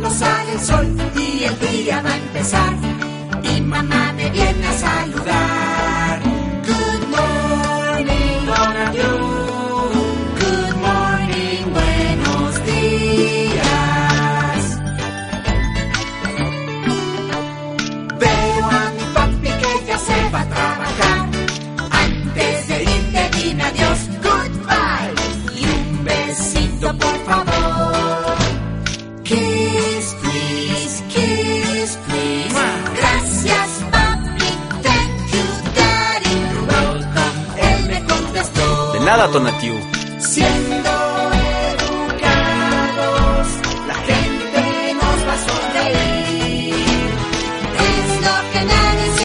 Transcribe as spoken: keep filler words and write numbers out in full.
cuando sale el sol y el día va a empezar. Y mamá me viene a saludar. Good morning, all of you. Good morning, buenos días. Veo a mi papi que ya se va a trabajar. Antes de ir te dime adiós, goodbye. Y un besito, por favor. Kiss, please, kiss, please. Gracias, papi, thank you, daddy. You're welcome, él me contestó. De nada, Tonatiu. Siendo